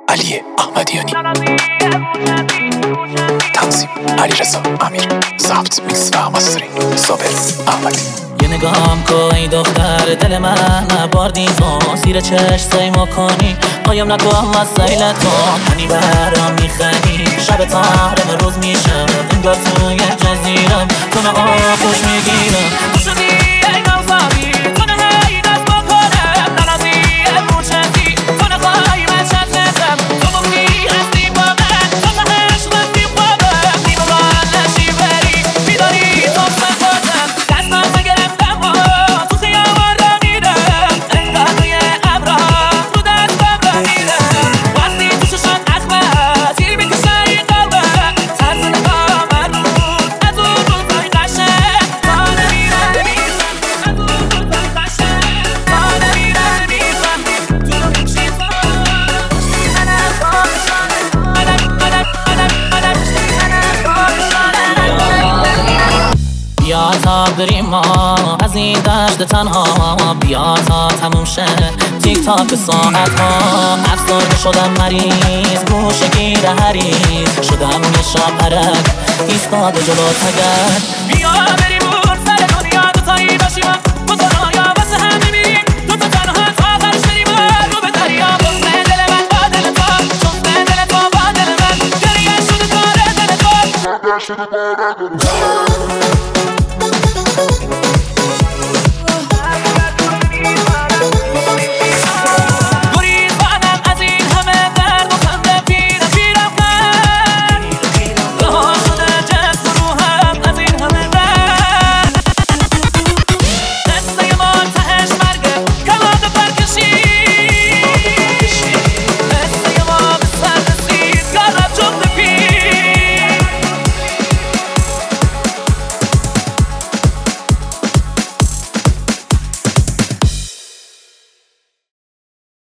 علی احمدیانی، تنظیم علیرضا امیر، ضبط میکس و مسترینگ صابر احمدی. یه نگاهم کن ای دختر دل من نبردی تو، زیر چشم ما کنی قایم نکن وسایلتون، هنی برام میخنی شب تارم روز میشم انگار توی جزیرم تو نه آخوش میگیرم تو شدی ای نوزادی تو نه هی دست بکنم ننازی موچندی تو نخواهی من چندم تو بگی هستی با من تو تهش وقتی خوابم نیمه من نشی بری میداری تو سخواتم دستم نگرفتم تو خیابان را میرم انگار روی ابرها رو دستم را میرم وقتی تو ششم اخمه تیر میکشه این قلبم طرز نگاه من بود از اون روزای قشنگ تا نمیرم میزم از اون روزای قشنگ تا نمیرم میزم تو رو میکشیزم میزنم باشانه بیا تا بریم ما از این دشت تنها، بیا تا تموم شه تیک تاک ساعت ها. افسرده شدم مریض گوشه گیر حریص شدم یه شاپرک ایستاده جلو تگرد. بیا بریم اون سر دنیا دوتایی باشیم تو تنها واسه هم میمیریم تو تنها تا برش بریم رو به دریا. بسته دل من با دل تو چسته دل تو با دل من گریه شده داره دل تو